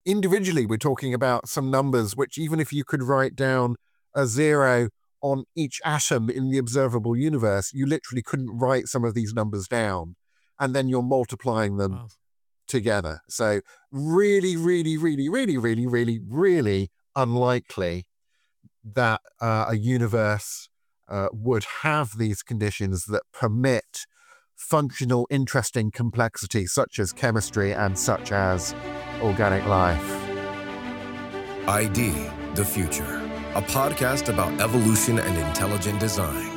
individually, we're talking about some numbers which, even if you could write down a zero on each atom in the observable universe, you literally couldn't write some of these numbers down. And then you're multiplying them together. So really, really, really, really, really, really, really unlikely that a universe would have these conditions that permit functional, interesting complexity, such as chemistry and such as organic life. ID the Future, a podcast about evolution and intelligent design.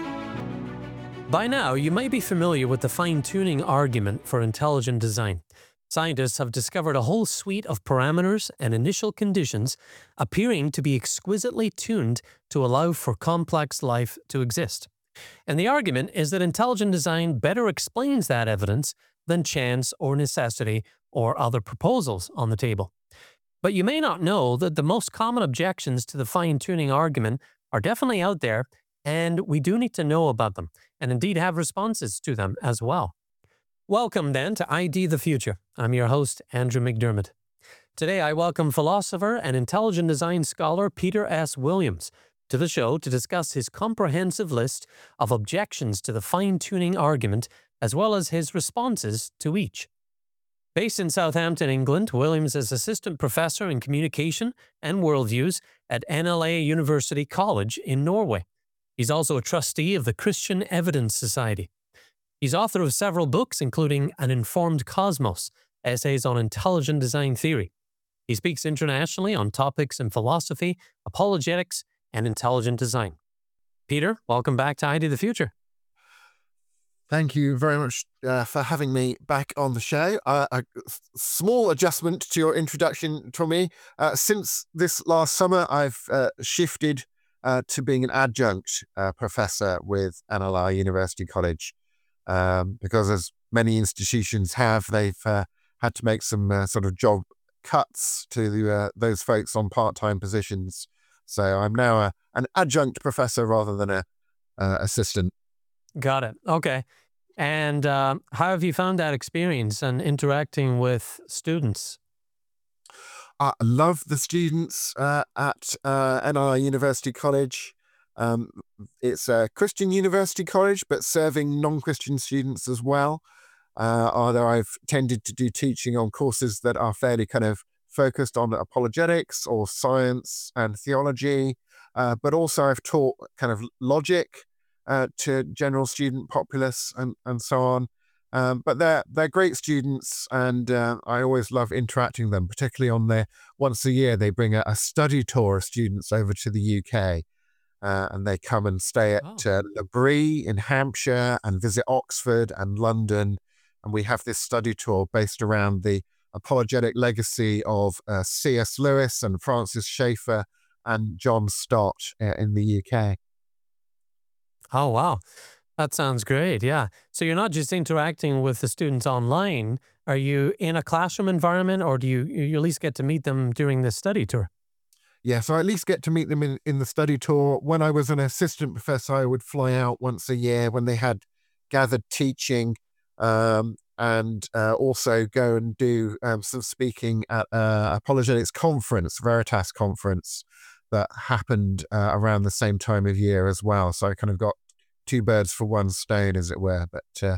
By now, you might be familiar with the fine-tuning argument for intelligent design. Scientists have discovered a whole suite of parameters and initial conditions appearing to be exquisitely tuned to allow for complex life to exist. And the argument is that intelligent design better explains that evidence than chance or necessity or other proposals on the table. But you may not know that the most common objections to the fine-tuning argument are definitely out there, and we do need to know about them, and indeed have responses to them as well. Welcome then to ID the Future. I'm your host, Andrew McDermott. Today I welcome philosopher and intelligent design scholar Peter S. Williams to the show to discuss his comprehensive list of objections to the fine-tuning argument, as well as his responses to each. Based in Southampton, England, Williams is assistant professor in communication and worldviews at NLA University College in Norway. He's also a trustee of the Christian Evidence Society. He's author of several books, including An Informed Cosmos, essays on intelligent design theory. He speaks internationally on topics in philosophy, apologetics, and intelligent design. Peter, welcome back to ID the Future. Thank you very much for having me back on the show. A small adjustment to your introduction, Tommy. Since this last summer, I've shifted to being an adjunct professor with NLI University College because, as many institutions have, they've had to make some sort of job cuts to those folks on part-time positions. So I'm now an adjunct professor rather than a assistant. Got it. Okay. And how have you found that experience and interacting with students? I love the students at NLI University College. It's a Christian university college, but serving non-Christian students as well. Although I've tended to do teaching on courses that are fairly kind of focused on apologetics or science and theology, but also I've taught kind of logic to general student populace and so on. But they're great students, and I always love interacting with them, particularly on their once a year they bring a study tour of students over to the UK, and they come and stay at L'Abri in Hampshire and visit Oxford and London, and we have this study tour based around the apologetic legacy of C.S. Lewis and Francis Schaeffer and John Stott in the UK. Oh, wow. That sounds great. Yeah. So you're not just interacting with the students online. Are you in a classroom environment, or do you at least get to meet them during the study tour? Yeah, so I at least get to meet them in the study tour. When I was an assistant professor, I would fly out once a year when they had gathered teaching, and also go and do some speaking at apologetics conference, Veritas conference, that happened around the same time of year as well. So I kind of got two birds for one stone, as it were. But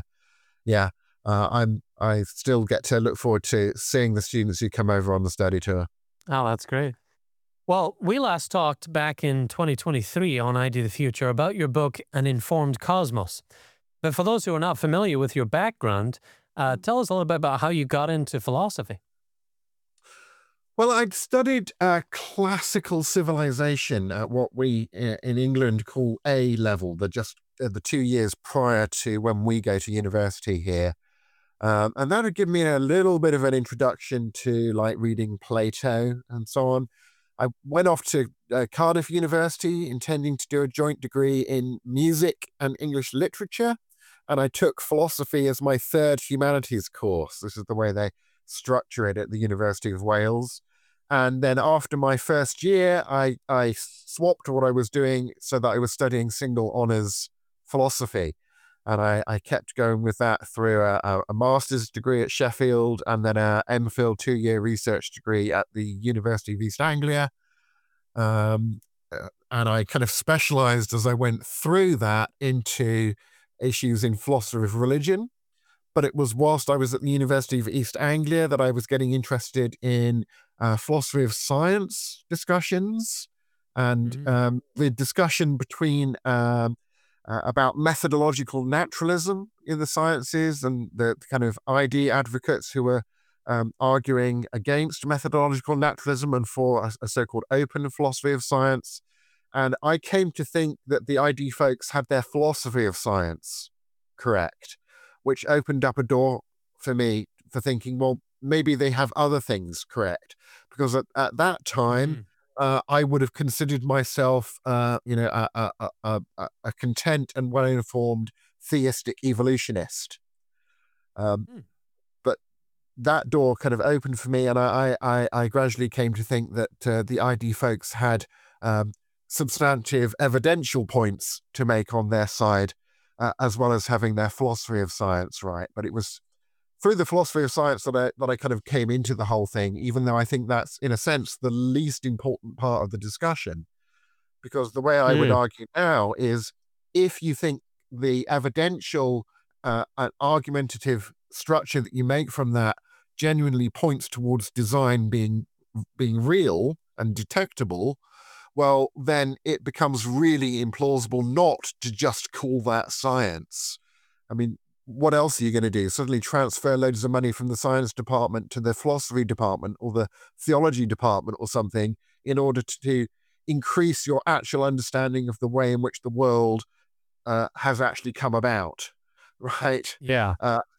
I still get to look forward to seeing the students who come over on the study tour. Oh, that's great. Well, we last talked back in 2023 on ID the Future about your book, An Informed Cosmos. But for those who are not familiar with your background, tell us a little bit about how you got into philosophy. Well, I'd studied classical civilization at what we in England call A level, the 2 years prior to when we go to university here. And that had given me a little bit of an introduction to like reading Plato and so on. I went off to Cardiff University intending to do a joint degree in music and English literature. And I took philosophy as my third humanities course. This is the way they structure it at the University of Wales. And then after my first year, I swapped what I was doing so that I was studying single honours philosophy. And I kept going with that through a master's degree at Sheffield and then a MPhil 2-year research degree at the University of East Anglia. And I kind of specialized as I went through that into issues in philosophy of religion. But it was whilst I was at the University of East Anglia that I was getting interested in philosophy of science discussions and the discussion between about methodological naturalism in the sciences and the kind of ID advocates who were arguing against methodological naturalism and for a so-called open philosophy of science. And I came to think that the ID folks had their philosophy of science correct, which opened up a door for me for thinking, well, maybe they have other things correct. Because at that time, I would have considered myself, a content and well-informed theistic evolutionist. But that door kind of opened for me, and I gradually came to think that the ID folks had substantive evidential points to make on their side, as well as having their philosophy of science right. But it was through the philosophy of science that I kind of came into the whole thing, even though I think that's, in a sense, the least important part of the discussion. Because the way I would argue now is, if you think the evidential and argumentative structure that you make from that genuinely points towards design being real and detectable, well, then it becomes really implausible not to just call that science. I mean, what else are you going to do? Suddenly transfer loads of money from the science department to the philosophy department or the theology department or something in order to increase your actual understanding of the way in which the world has actually come about, right? Yeah.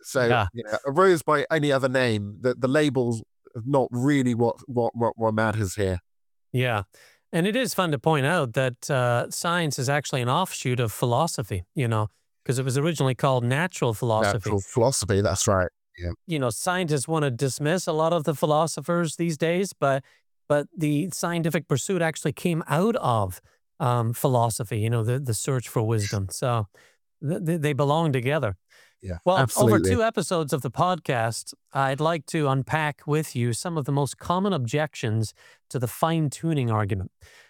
A rose by any other name, the label's not really what matters here. Yeah. And it is fun to point out that science is actually an offshoot of philosophy, because it was originally called natural philosophy. Natural philosophy, that's right. Yeah. Scientists want to dismiss a lot of the philosophers these days, but the scientific pursuit actually came out of philosophy, the search for wisdom. So they belong together. Yeah, well, absolutely. Over 2 episodes of the podcast, I'd like to unpack with you some of the most common objections to the fine-tuning argument.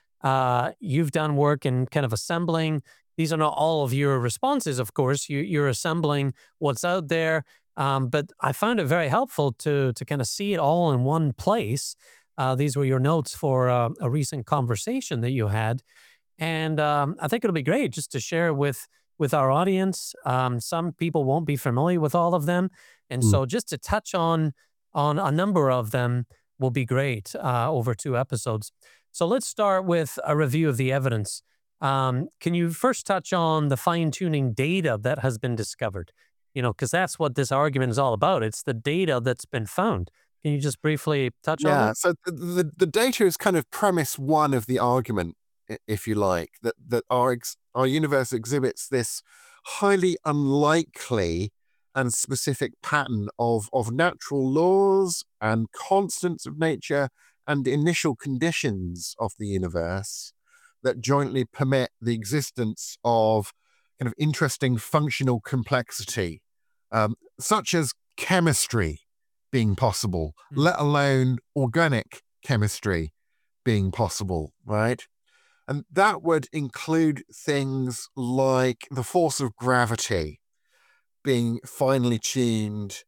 You've done work in kind of assembling. These are not all of your responses, of course. You're assembling what's out there. But I found it very helpful to kind of see it all in one place. These were your notes for a recent conversation that you had. And I think it'll be great just to share with our audience. Some people won't be familiar with all of them. And so just to touch on a number of them will be great over 2 episodes. So let's start with a review of the evidence. Can you first touch on the fine-tuning data that has been discovered? Because that's what this argument is all about. It's the data that's been found. Can you just briefly touch on that? Yeah, so the data is kind of premise one of the argument, if you like, that our universe exhibits this highly unlikely and specific pattern of natural laws and constants of nature and initial conditions of the universe that jointly permit the existence of kind of interesting functional complexity, such as chemistry being possible, let alone organic chemistry being possible, right? And that would include things like the force of gravity being finely tuned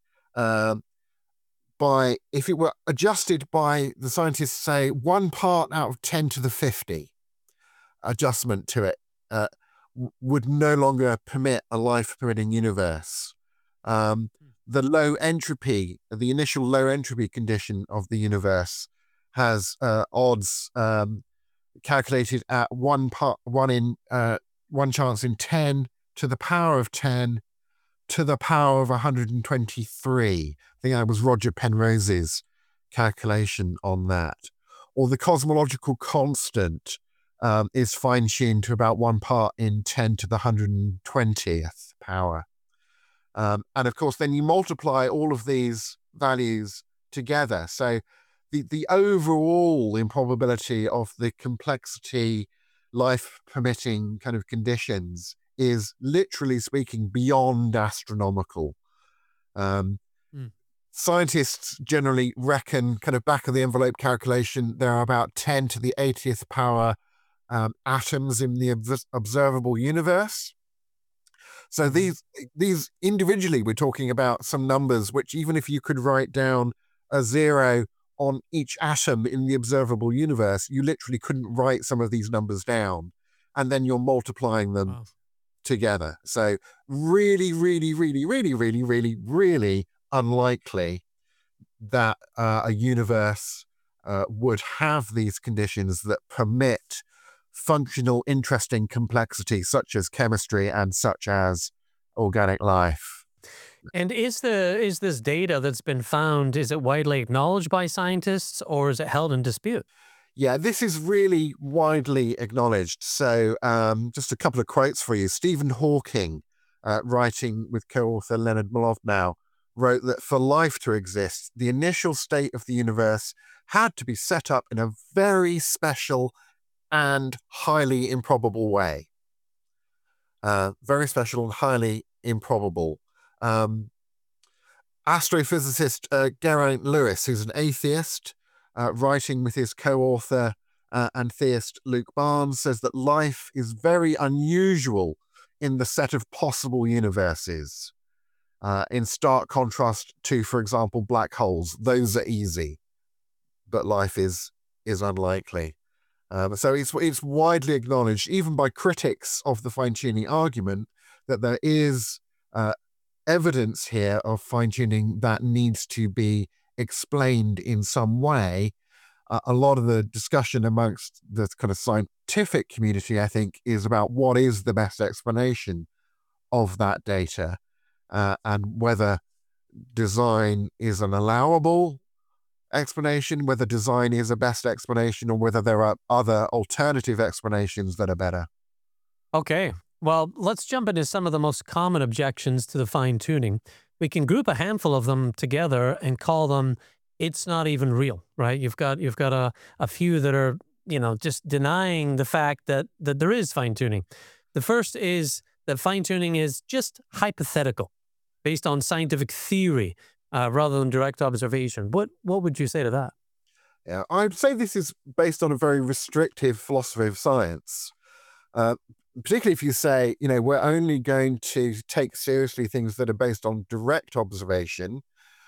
by, if it were adjusted by, the scientists say, 1 part out of 10 to the 50 adjustment to it would no longer permit a life-permitting universe. The low entropy, the initial low entropy condition of the universe has odds calculated at 1 chance in 10 to the power of 10 to the power of 123. I think that was Roger Penrose's calculation on that. Or the cosmological constant is fine-tuned to about 1 part in 10 to the 120th power. And of course, then you multiply all of these values together. So the overall improbability of the complexity life-permitting kind of conditions is, literally speaking, beyond astronomical. Scientists generally reckon, kind of back of the envelope calculation, there are about 10 to the 80th power atoms in the observable universe. So these individually, we're talking about some numbers which, even if you could write down a 0 on each atom in the observable universe, you literally couldn't write some of these numbers down, and then you're multiplying them together. So really, really, really, really, really, really, really unlikely that a universe would have these conditions that permit functional, interesting complexity, such as chemistry and such as organic life. And is this data that's been found, is it widely acknowledged by scientists, or is it held in dispute? Yeah, this is really widely acknowledged. So just a couple of quotes for you. Stephen Hawking, writing with co-author Leonard Mlodinow, wrote that for life to exist, the initial state of the universe had to be set up in a very special and highly improbable way. Very special and highly improbable. Astrophysicist Geraint Lewis, who's an atheist, writing with his co-author and theist Luke Barnes, says that life is very unusual in the set of possible universes, in stark contrast to, for example, black holes. Those are easy, but life is unlikely. So it's widely acknowledged, even by critics of the fine-tuning argument, that there is evidence here of fine-tuning that needs to be explained in some way. A lot of the discussion amongst the kind of scientific community, I think, is about what is the best explanation of that data, and whether design is an allowable explanation, whether design is a best explanation, or whether there are other alternative explanations that are better. Okay, well, let's jump into some of the most common objections to the fine-tuning. We can group a handful of them together and call them, it's not even real, right? You've got a few that are, just denying the fact that there is fine-tuning. The first is that fine-tuning is just hypothetical, based on scientific theory, rather than direct observation. What would you say to that? Yeah, I'd say this is based on a very restrictive philosophy of science. Particularly if you say, we're only going to take seriously things that are based on direct observation.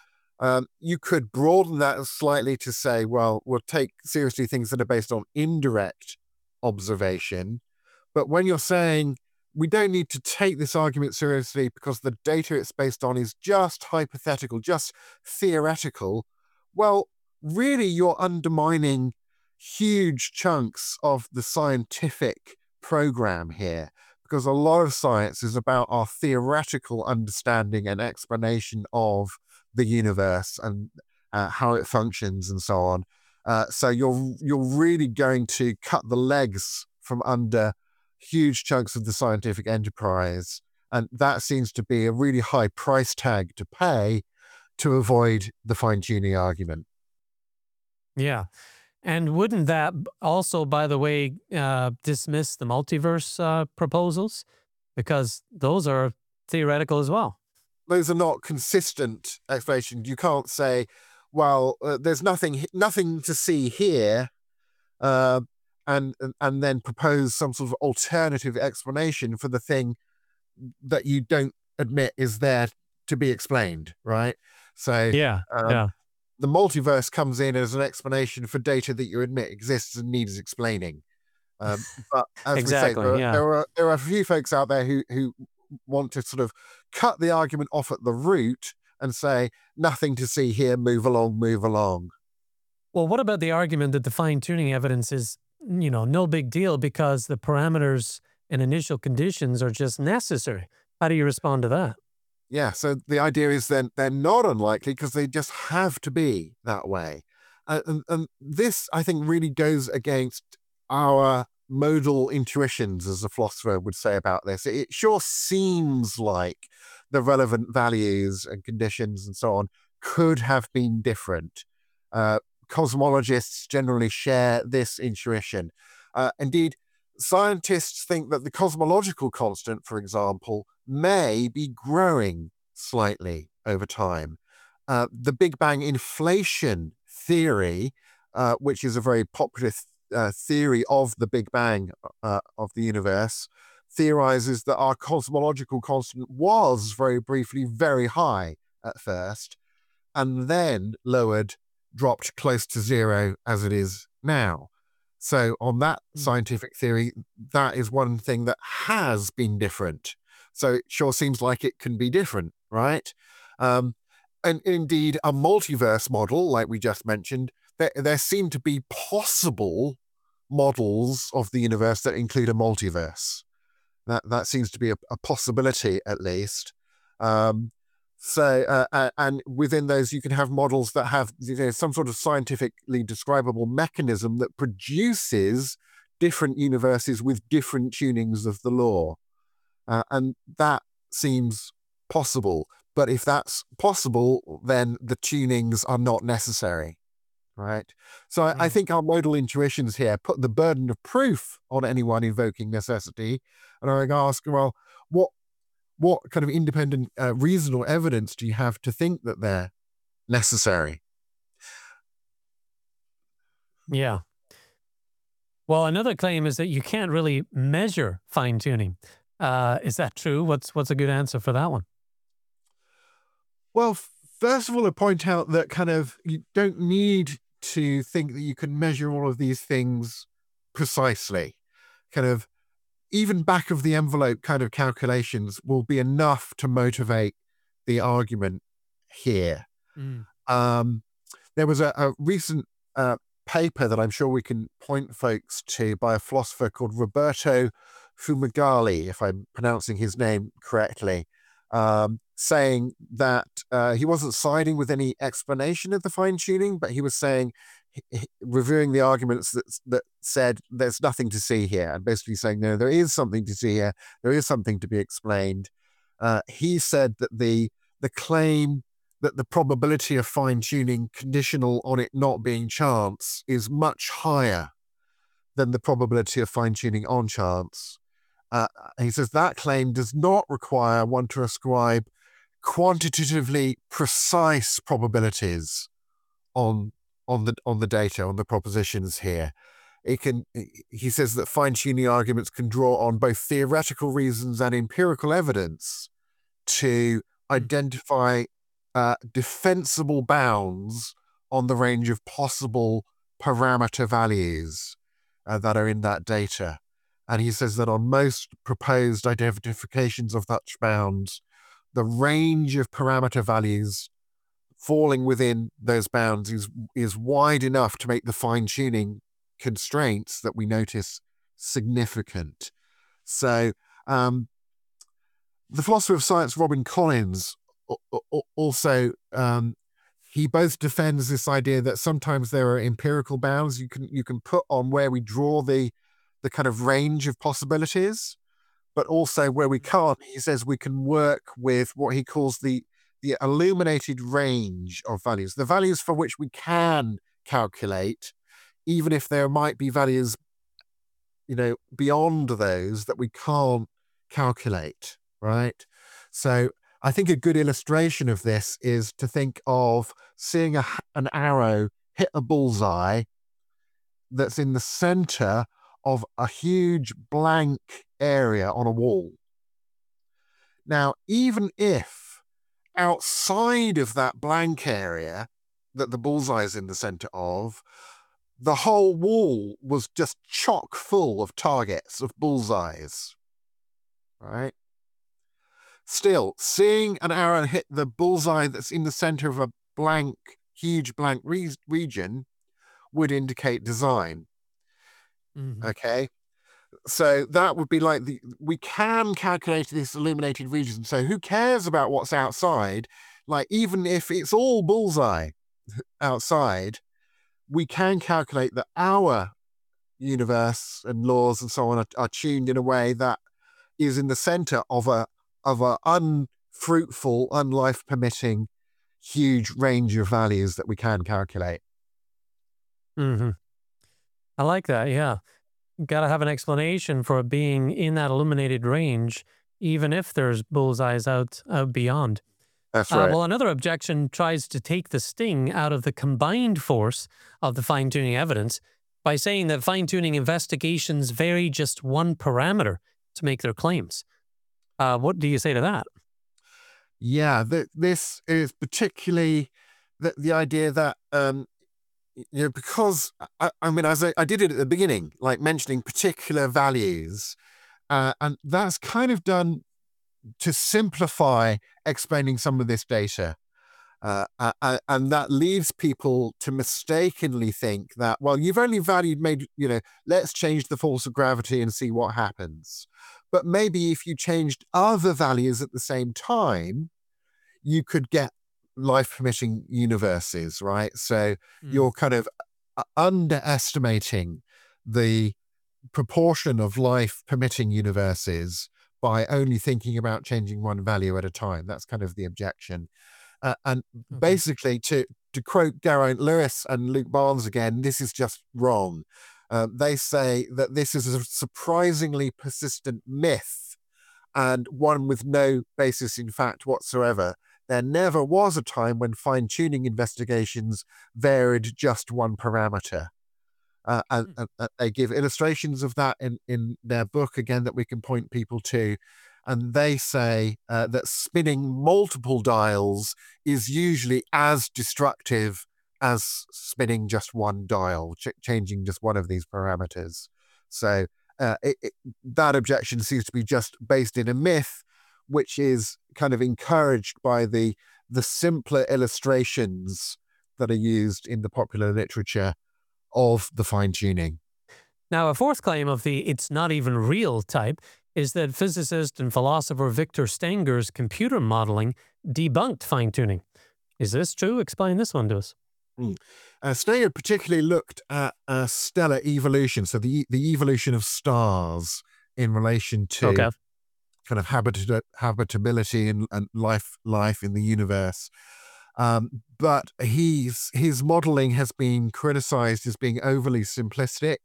You could broaden that slightly to say, well, we'll take seriously things that are based on indirect observation. But when you're saying we don't need to take this argument seriously because the data it's based on is just hypothetical, just theoretical, well, really you're undermining huge chunks of the scientific program here, because a lot of science is about our theoretical understanding and explanation of the universe and how it functions and so on. So you're really going to cut the legs from under huge chunks of the scientific enterprise, and that seems to be a really high price tag to pay to avoid the fine-tuning argument. Yeah. And wouldn't that also, by the way, dismiss the multiverse proposals? Because those are theoretical as well. Those are not consistent explanations. You can't say, well, there's nothing to see here, and then propose some sort of alternative explanation for the thing that you don't admit is there to be explained, right? So the multiverse comes in as an explanation for data that you admit exists and needs explaining. But as exactly, we say, there are a few folks out there who want to sort of cut the argument off at the root and say, nothing to see here, move along, move along. Well, what about the argument that the fine-tuning evidence is, no big deal because the parameters and initial conditions are just necessary? How do you respond to that? Yeah, so the idea is then they're not unlikely because they just have to be that way. And this, I think, really goes against our modal intuitions, as a philosopher would say about this. It sure seems like the relevant values and conditions and so on could have been different. Cosmologists generally share this intuition. Indeed, scientists think that the cosmological constant, for example, may be growing slightly over time. The Big Bang inflation theory, which is a very popular theory of the Big Bang of the universe, theorizes that our cosmological constant was very briefly very high at first, and then dropped close to zero as it is now. So on that scientific theory, that is one thing that has been different. So it sure seems like it can be different, right? And indeed, a multiverse model, like we just mentioned, there seem to be possible models of the universe that include a multiverse. That seems to be a possibility, at least. And within those, you can have models that have some sort of scientifically describable mechanism that produces different universes with different tunings of the law. And that seems possible. But if that's possible, then the tunings are not necessary, right? So I think our modal intuitions here put the burden of proof on anyone invoking necessity. And I ask, well, what kind of independent reason or evidence do you have to think that they're necessary? Yeah. Well, another claim is that you can't really measure fine-tuning. Is that true? What's a good answer for that one? Well, first of all, I point out that kind of you don't need to think that you can measure all of these things precisely. Kind of even back of the envelope kind of calculations will be enough to motivate the argument here. There was a recent paper that I'm sure we can point folks to by a philosopher called Roberto Fumagalli, if I'm pronouncing his name correctly, saying that he wasn't siding with any explanation of the fine-tuning, but he was saying, reviewing the arguments that said there's nothing to see here, and basically saying, no, there is something to see here, there is something to be explained. He said that the claim that the probability of fine-tuning conditional on it not being chance is much higher than the probability of fine-tuning on chance. He says that claim does not require one to ascribe quantitatively precise probabilities on the data, on the propositions here. He says that fine-tuning arguments can draw on both theoretical reasons and empirical evidence to identify defensible bounds on the range of possible parameter values that are in that data. And he says that on most proposed identifications of such bounds, the range of parameter values falling within those bounds is wide enough to make the fine-tuning constraints that we notice significant. So the philosopher of science, Robin Collins, also he both defends this idea that sometimes there are empirical bounds you can put on where we draw the kind of range of possibilities, but also where we can't, he says we can work with what he calls the illuminated range of values, the values for which we can calculate, even if there might be values, beyond those that we can't calculate, right? So I think a good illustration of this is to think of seeing an arrow hit a bullseye that's in the center of a huge blank area on a wall. Now, even if outside of that blank area that the bullseye is in the center of, the whole wall was just chock full of targets, of bullseyes, right? Still, seeing an arrow hit the bullseye that's in the center of a huge blank region would indicate design. Okay? So that would be like we can calculate this illuminated region. So who cares about what's outside? Like, even if it's all bullseye outside, we can calculate that our universe and laws and so on are tuned in a way that is in the center of a unfruitful, unlife permitting, huge range of values that we can calculate. I like that, yeah. got to have an explanation for it being in that illuminated range, even if there's bullseyes out beyond. That's right. Well, another objection tries to take the sting out of the combined force of the fine tuning evidence by saying that fine tuning investigations vary just one parameter to make their claims. What do you say to that? Yeah, this is particularly the idea that, because I mean, as I did it at the beginning, like mentioning particular values, and that's kind of done to simplify explaining some of this data. And that leaves people to mistakenly think that, well, you've only let's change the force of gravity and see what happens. But maybe if you changed other values at the same time, you could get life permitting universes, right? So you're kind of underestimating the proportion of life permitting universes by only thinking about changing one value at a time. That's kind of the objection. And basically, to quote Geraint Lewis and Luke Barnes again, this is just wrong. They say that this is a surprisingly persistent myth and one with no basis in fact whatsoever. There never was a time when fine-tuning investigations varied just one parameter. And they give illustrations of that in their book, again, that we can point people to. And they say that spinning multiple dials is usually as destructive as spinning just one dial, changing just one of these parameters. So that objection seems to be just based in a myth, which is kind of encouraged by the simpler illustrations that are used in the popular literature of the fine-tuning. Now, a fourth claim of the "it's not even real" type is that physicist and philosopher Victor Stenger's computer modeling debunked fine-tuning. Is this true? Explain this one to us. Stenger particularly looked at stellar evolution, so the evolution of stars in relation to kind of habitability and life in the universe. But his modeling has been criticized as being overly simplistic.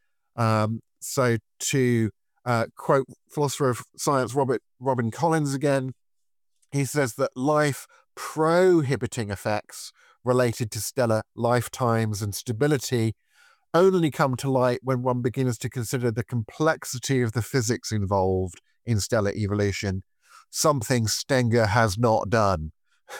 So to quote philosopher of science Robin Collins again, he says that life prohibiting effects related to stellar lifetimes and stability only come to light when one begins to consider the complexity of the physics involved in stellar evolution, something Stenger has not done.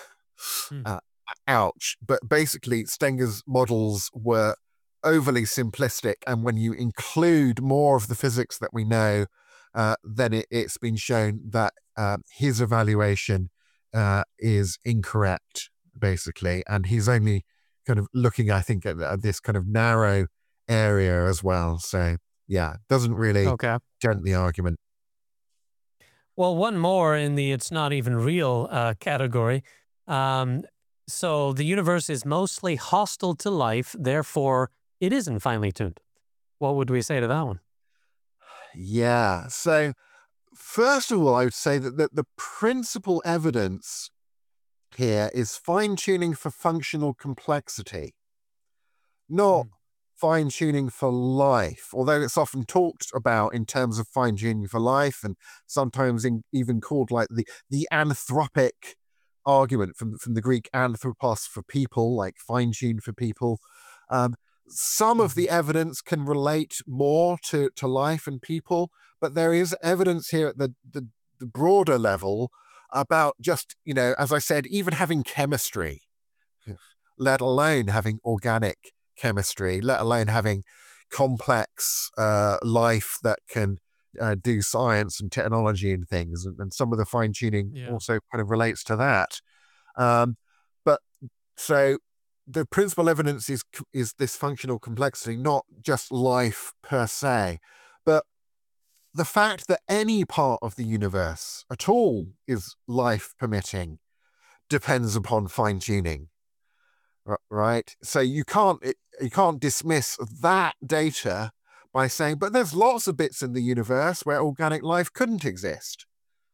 Ouch. But basically, Stenger's models were overly simplistic, and when you include more of the physics that we know, then it's been shown that his evaluation is incorrect, basically, and he's only kind of looking, I think, at this kind of narrow area as well. So, yeah, doesn't really dent the argument. Well, one more in the "it's not even real" category. So the universe is mostly hostile to life, therefore it isn't finely tuned. What would we say to that one? Yeah. So first of all, I would say that the principal evidence here is fine-tuning for functional complexity, not fine-tuning for life, although it's often talked about in terms of fine-tuning for life, and sometimes even called like the anthropic argument from the Greek anthropos, for people, like fine-tune for people. Some of the evidence can relate more to life and people, but there is evidence here at the broader level about just, as I said, even having chemistry, let alone having organic chemistry, let alone having complex life that can do science and technology and things. And some of the fine-tuning also kind of relates to that. But so the principal evidence is this functional complexity, not just life per se, but the fact that any part of the universe at all is life permitting depends upon fine-tuning, right? So you can't dismiss that data by saying, but there's lots of bits in the universe where organic life couldn't exist.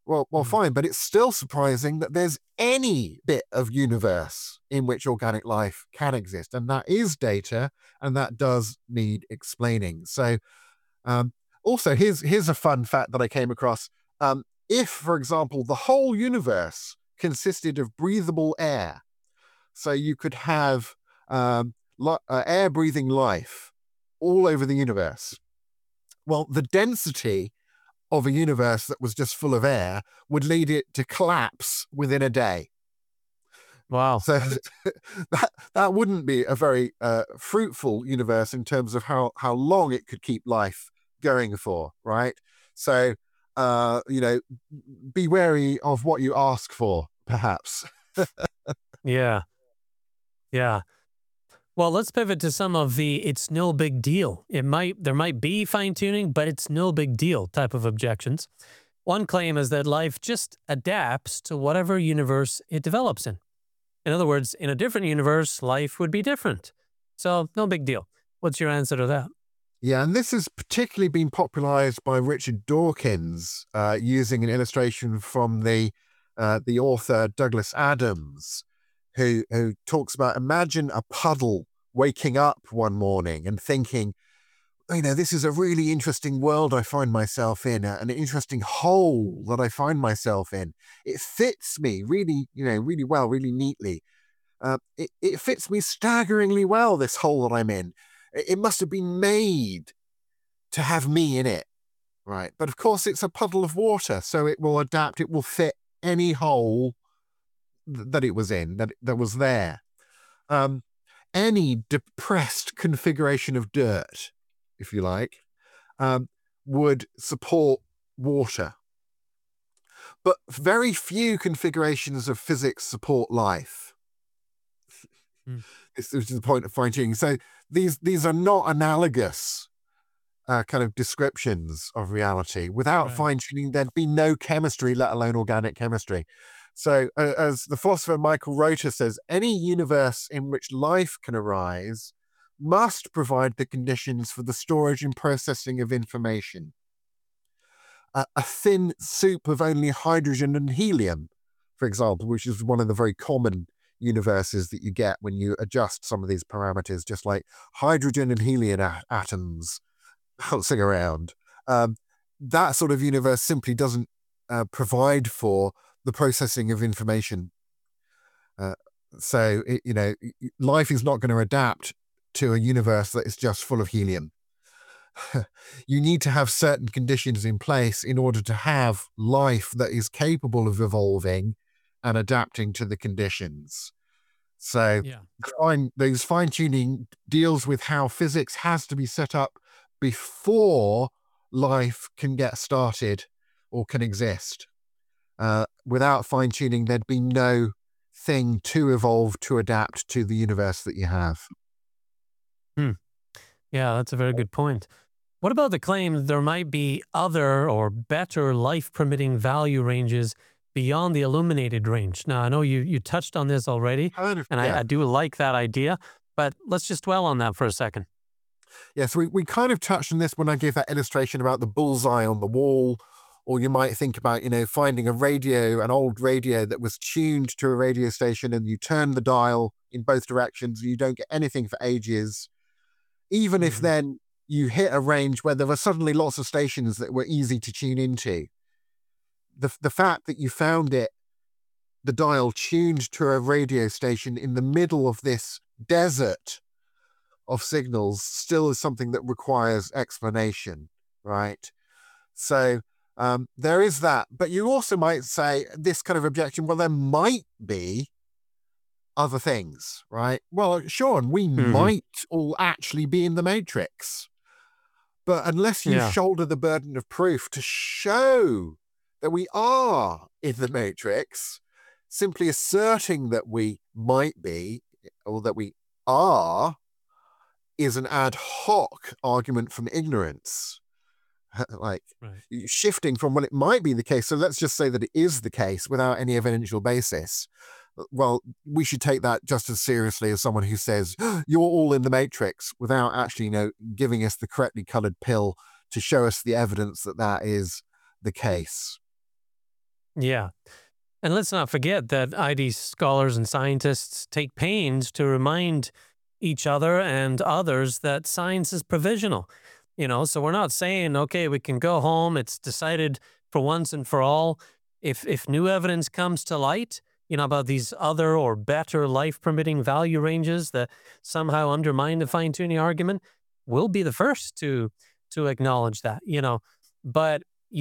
Well, Mm. fine, but it's still surprising that there's any bit of universe in which organic life can exist, and that is data, and that does need explaining. So, um, also, here's a fun fact that I came across. If, for example, the whole universe consisted of breathable air, so you could have air-breathing life all over the universe. Well, the density of a universe that was just full of air would lead it to collapse within a day. Wow. So that wouldn't be a very fruitful universe in terms of how long it could keep life going for, right? So, be wary of what you ask for, perhaps. Yeah. Yeah. Well, let's pivot to some of the "it's no big deal." There might be fine tuning, but it's no big deal type of objections. One claim is that life just adapts to whatever universe it develops in. In other words, in a different universe, life would be different. So, no big deal. What's your answer to that? Yeah, and this has particularly been popularized by Richard Dawkins, using an illustration from the author Douglas Adams, who talks about, imagine a puddle waking up one morning and thinking, this is a really interesting world I find myself in, an interesting hole that I find myself in. It fits me really, really well, really neatly. It fits me staggeringly well, this hole that I'm in. It must have been made to have me in it, right? But of course, it's a puddle of water, so it will adapt. It will fit any hole that it was in, that was there. Any depressed configuration of dirt, if you like, would support water. But very few configurations of physics support life. This is the point of fine-tuning. So these are not analogous kind of descriptions of reality. Without Right. fine-tuning, there'd be no chemistry, let alone organic chemistry. So as the philosopher Michael Rota says, any universe in which life can arise must provide the conditions for the storage and processing of information. A thin soup of only hydrogen and helium, for example, which is one of the very common universes that you get when you adjust some of these parameters, just like hydrogen and helium atoms bouncing around. That sort of universe simply doesn't provide for the processing of information. So, life is not going to adapt to a universe that is just full of helium. You need to have certain conditions in place in order to have life that is capable of evolving and adapting to the conditions. So Yeah. those fine-tuning deals with how physics has to be set up before life can get started or can exist. Without fine-tuning, there'd be no thing to evolve to adapt to the universe that you have. Yeah, that's a very good point. What about the claim that there might be other or better life permitting value ranges beyond the illuminated range? Now, I know you touched on this already, and Yeah. I do like that idea, but let's just dwell on that for a second. Yes, we kind of touched on this when I gave that illustration about the bullseye on the wall, or you might think about, finding an old radio that was tuned to a radio station, and you turn the dial in both directions, and you don't get anything for ages. Even if then you hit a range where there were suddenly lots of stations that were easy to tune into, the fact that you found the dial tuned to a radio station in the middle of this desert of signals still is something that requires explanation, right? So there is that. But you also might say this kind of objection, well, there might be other things, right? Well, Sean, we might all actually be in the Matrix. But unless you Yeah. shoulder the burden of proof to show that we are in the Matrix, simply asserting that we might be or that we are is an ad hoc argument from ignorance. Like Right. shifting from, well, it might be the case, so let's just say that it is the case without any evidential basis. Well, we should take that just as seriously as someone who says you're all in the Matrix without actually, giving us the correctly colored pill to show us the evidence that that is the case. Yeah. And let's not forget that ID scholars and scientists take pains to remind each other and others that science is provisional. So we're not saying, okay, we can go home, it's decided for once and for all. If new evidence comes to light, about these other or better life permitting value ranges that somehow undermine the fine tuning argument, we'll be the first to acknowledge that. But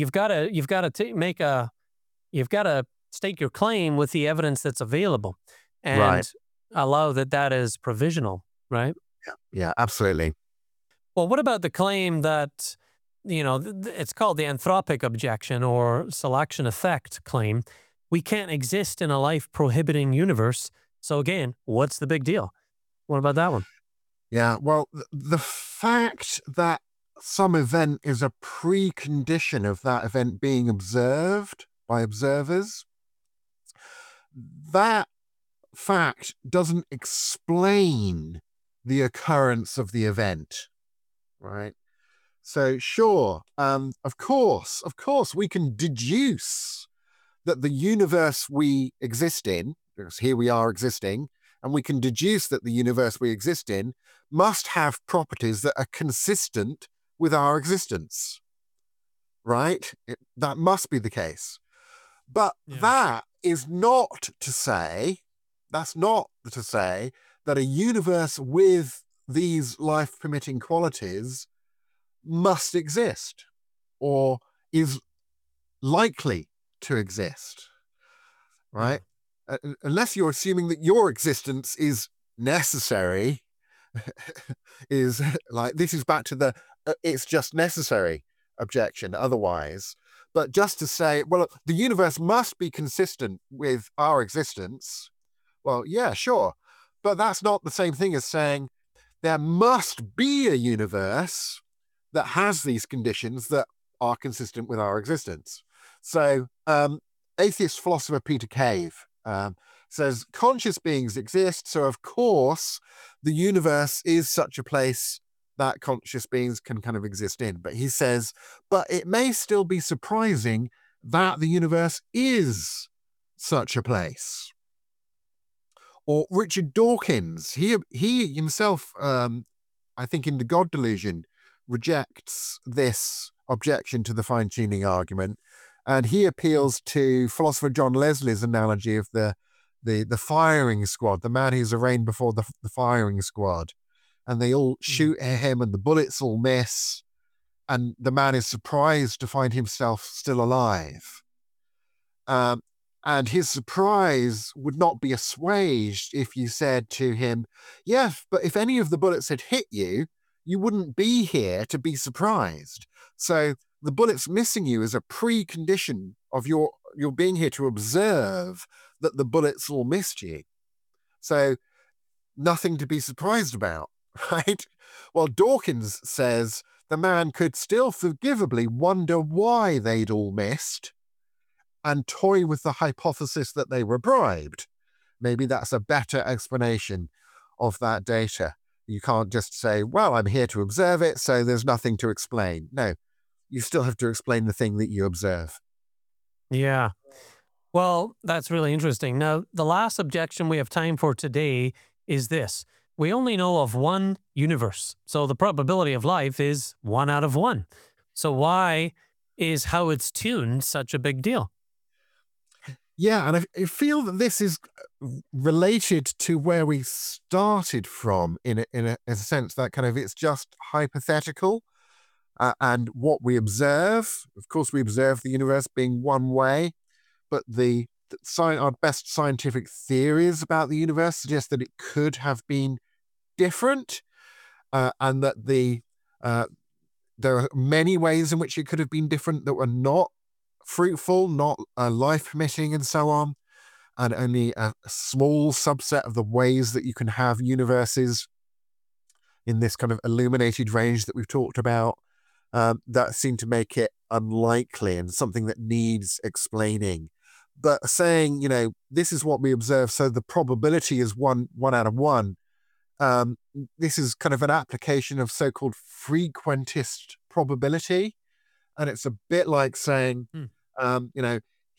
you've got to stake your claim with the evidence that's available Right. and allow that is provisional, right? Yeah, absolutely. Well, what about the claim that, it's called the anthropic objection or selection effect claim? We can't exist in a life prohibiting universe. So, again, what's the big deal? What about that one? Yeah, well, the fact that some event is a precondition of that event being observed by observers, that fact doesn't explain the occurrence of the event, right? So, sure, of course, we can deduce that the universe we exist in, because here we are existing, and we can deduce that the universe we exist in must have properties that are consistent with our existence, right? That must be the case. But Yeah. that is not to say, that's not to say that a universe with these life-permitting qualities must exist or is likely to exist, right? Unless you're assuming that your existence is necessary, is like, this is back to the it's just necessary objection otherwise. But just to say, well, the universe must be consistent with our existence. Well, yeah, sure. But that's not the same thing as saying there must be a universe that has these conditions that are consistent with our existence. So, atheist philosopher Peter Cave says conscious beings exist, so of course the universe is such a place that conscious beings can kind of exist in. But he says, but it may still be surprising that the universe is such a place. Or Richard Dawkins, he himself, I think in The God Delusion, rejects this objection to the fine-tuning argument, and he appeals to philosopher John Leslie's analogy of the firing squad, the man who's arraigned before the firing squad, and they all shoot at him and the bullets all miss, and the man is surprised to find himself still alive. And his surprise would not be assuaged if you said to him, yes, but if any of the bullets had hit you, you wouldn't be here to be surprised. So the bullets missing you is a precondition of your being here to observe that the bullets all missed you. So nothing to be surprised about, right? Well, Dawkins says the man could still forgivably wonder why they'd all missed and toy with the hypothesis that they were bribed. Maybe that's a better explanation of that data. You can't just say, well, I'm here to observe it, so there's nothing to explain. No, you still have to explain the thing that you observe. Yeah. Well, that's really interesting. Now, the last objection we have time for today is this. We only know of one universe, so the probability of life is 1 out of 1. So why is how it's tuned such a big deal? Yeah, and I feel that this is related to where we started from in a sense that kind of it's just hypothetical. And what we observe, of course, we observe the universe being one way, but our best scientific theories about the universe suggest that it could have been different, and that there are many ways in which it could have been different that were not fruitful, not life permitting, and so on, and only a small subset of the ways that you can have universes in this kind of illuminated range that we've talked about, that seem to make it unlikely and something that needs explaining. But saying, this is what we observe, so the probability is 1 out of 1. This is kind of an application of so-called frequentist probability. And it's a bit like saying,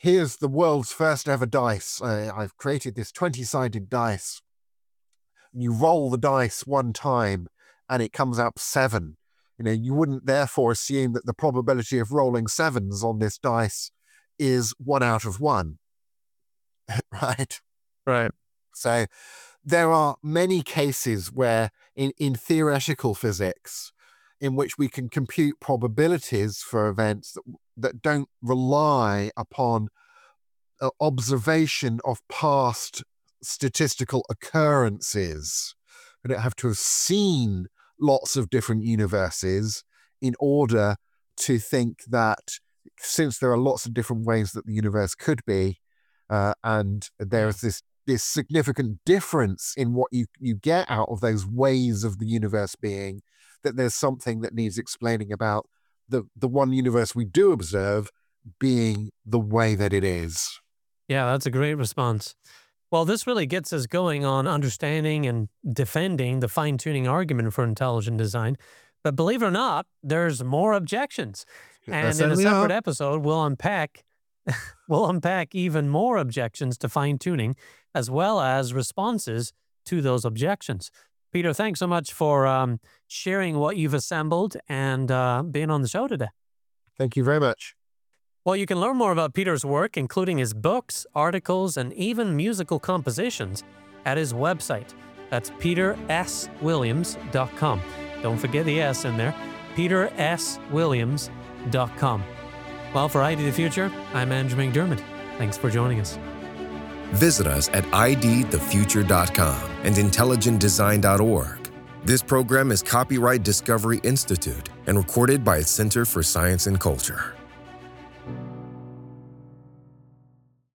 here's the world's first ever dice. I've created this 20-sided dice. You roll the dice one time and it comes up 7. You wouldn't therefore assume that the probability of rolling 7s on this dice is 1 out of 1. Right? Right. So there are many cases where in theoretical physics in which we can compute probabilities for events that don't rely upon observation of past statistical occurrences. We don't have to have seen lots of different universes in order to think that, since there are lots of different ways that the universe could be, and there's this significant difference in what you get out of those ways of the universe being, that there's something that needs explaining about the one universe we do observe being the way that it is. Yeah, that's a great response. Well, this really gets us going on understanding and defending the fine-tuning argument for intelligent design. But believe it or not, there's more objections. And in a separate episode, we'll unpack even more objections to fine-tuning, as well as responses to those objections. Peter, thanks so much for sharing what you've assembled and being on the show today. Thank you very much. Well, you can learn more about Peter's work, including his books, articles, and even musical compositions, at his website. That's peterswilliams.com. Don't forget the S in there. peterswilliams.com. Well, for ID the Future, I'm Andrew McDermott. Thanks for joining us. Visit us at idthefuture.com and intelligentdesign.org. This program is copyright Discovery Institute and recorded by its Center for Science and Culture.